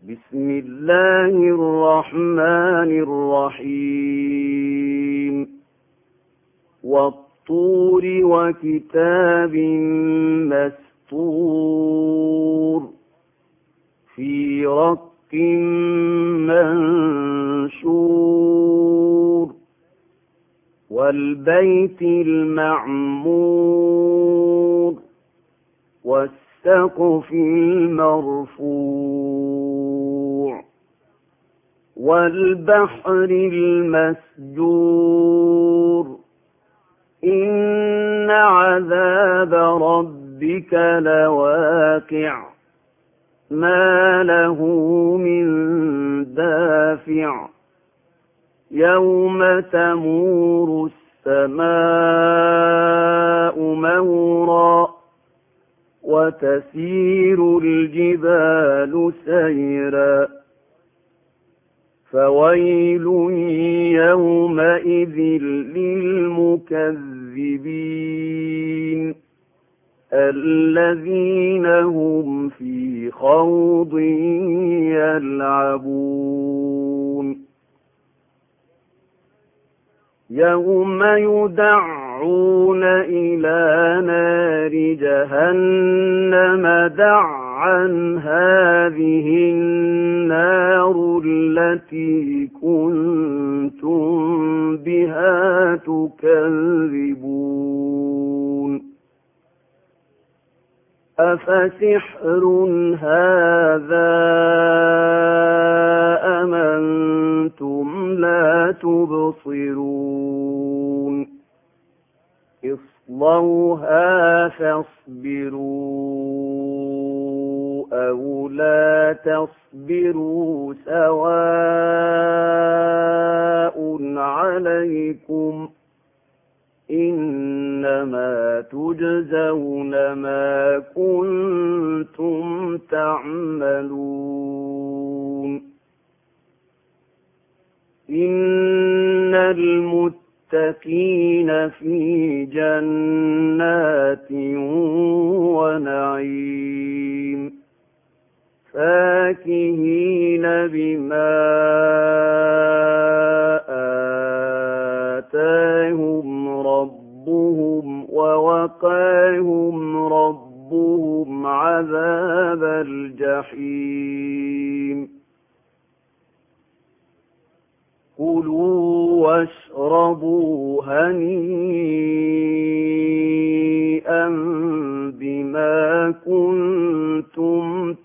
بسم الله الرحمن الرحيم والطور وكتاب مسطور في رق منشور والبيت المعمور والسقف المرفوع والبحر المسجور إن عذاب ربك لواقع ما له من دافع يوم تمور السماء مورا وتسير الجبال سيرا فويل يومئذ للمكذبين الذين هم في خوض يلعبون يوم يدعون إلى نار جهنم دعا هذه النار التي كنتم بها تكذبون أفسحر هذا أم أنتم لا تبصرون اصلوها فاصبروا أو لا تصبروا سواء عليكم إنما تجزون ما كنتم تعملون إن المتقين في جنات ونعيم فاكهين بما آتاهم ربهم ووقاهم ربهم عذاب الجحيم كلوا واشربوا هنيئا بما كنتم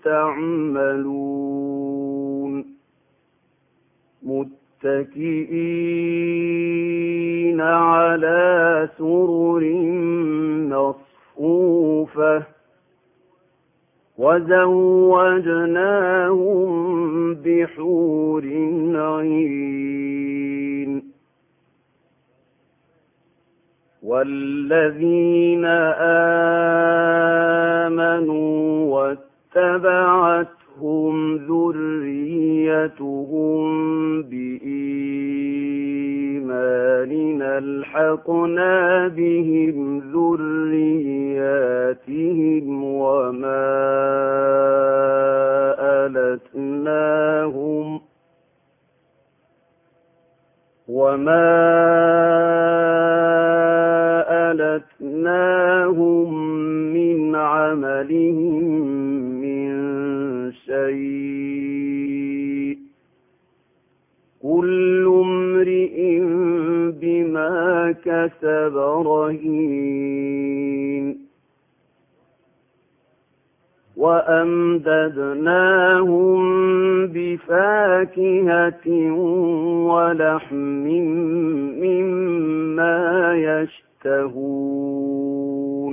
تعملون متكئين على سرر مصفوفة وزوجناهم بحور عين والذين آمنوا واتبعتهم ذريتهم بإيمان ألحقنا بهم ذرياتهم وما ألتناهم من عملهم من شيء كل امرئ بما كسب رهين وأمددناهم بفاكهة ولحم مما يشتهون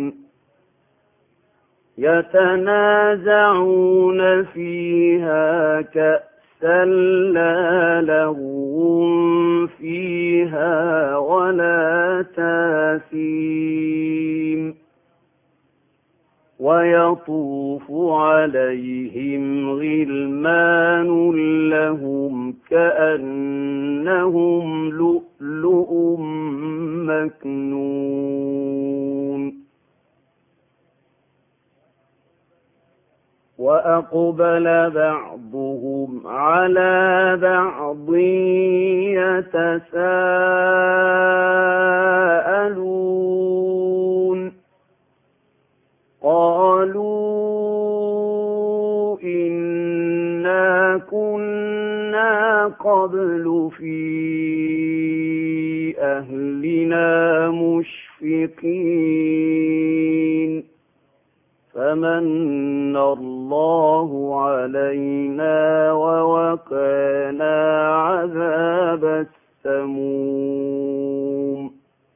يتنازعون فيها كأسا لا لغو فيها ولا تاثيم ويطوف عليهم غلمان لهم كأنهم لؤلؤ مكنون فأقبل بعضهم على بعض يتساءلون قالوا إنا كنا قبل في أهلنا مشفقين فمن الله علينا ووقانا عذاب السموم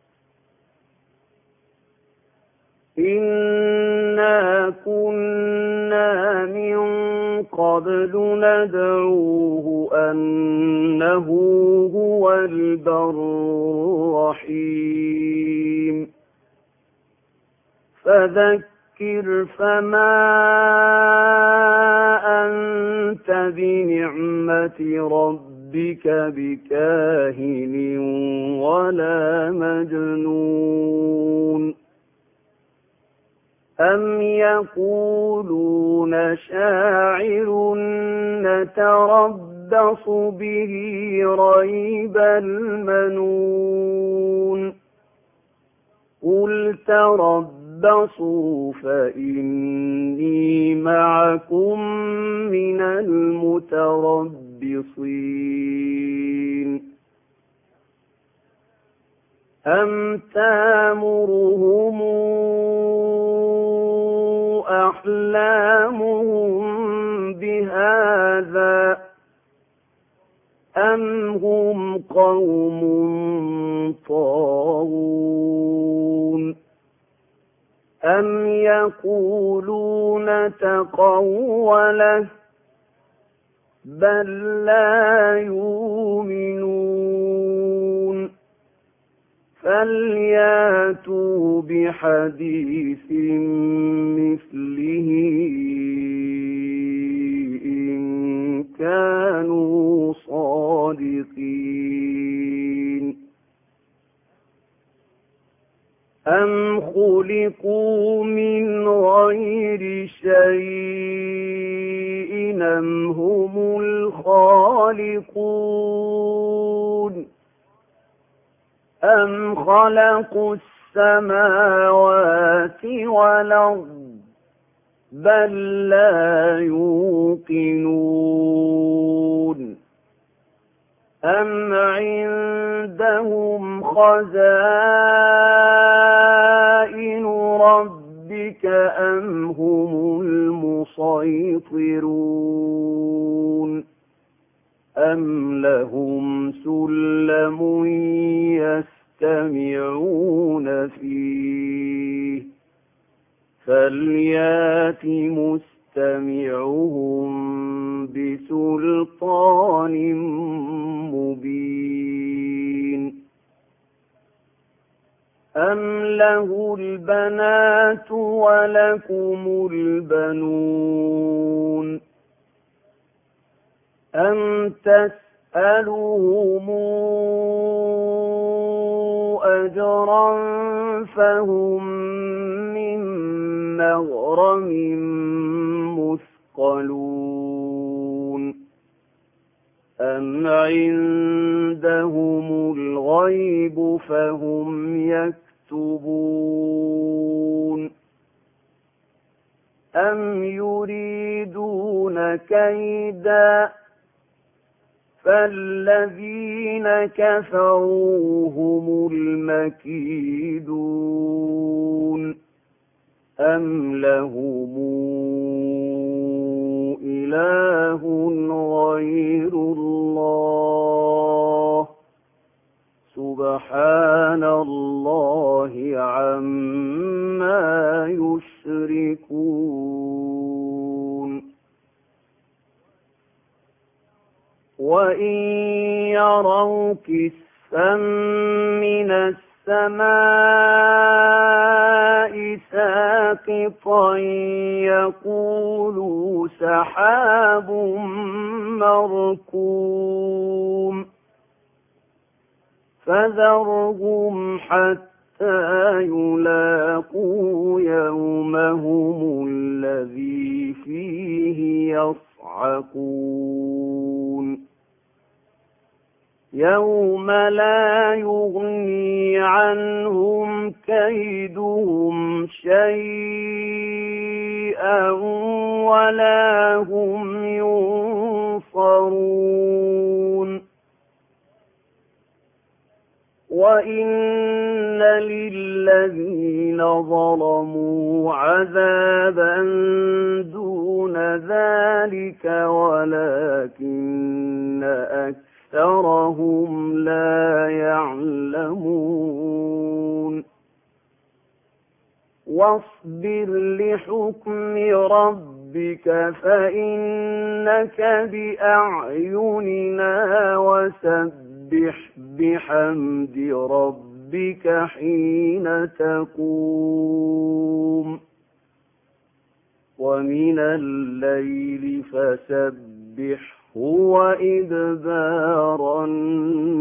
إنا كنا من قبل ندعوه أنه هو البر الرحيم فذكر فما أنت بنعمة ربك بكاهن ولا مجنون أم يقولون شاعر نتربص به ريب المنون قل تربصوا فإني معكم من المتربصين أم تامرهم أحلامهم بهذا أم هم قوم طاغون أم يقولون تقوله بل لا يؤمنون فلياتوا بحديث مثله إن كانوا صادقين أم خلقوا من غير شيء أم هم الخالقون أم خلقوا السماوات والأرض بل لا يوقنون أم عندهم خزائن ربك أم هم المسيطرون أم لهم سلم يستمعون فيه فليات مستمعهم بسلطان مبين أم له البنات ولكم البنون أم تسألهم أجرا فهم من مغرم مثقلون أم عندهم الغيب فهم يكتبون أم يريدون كيدا فالذين كفروا هم المكيدون أم لهم إله غير الله سبحان الله عما يشركون وإن يروا كسفا من السماء ساقطا يقولوا سحاب مركوم فذرهم حتى حتى يلاقوا يومهم الذي فيه يصعقون يوم لا يغني عنهم كيدهم شيئا ولا هم ينصرون وإن للذين ظلموا عذابا دون ذلك ولكن أكثرهم لا يعلمون واصبر لحكم ربك فإنك بأعيننا وسبح بحمد ربك حين تقوم ومن الليل فسبحه وإدبار النجوم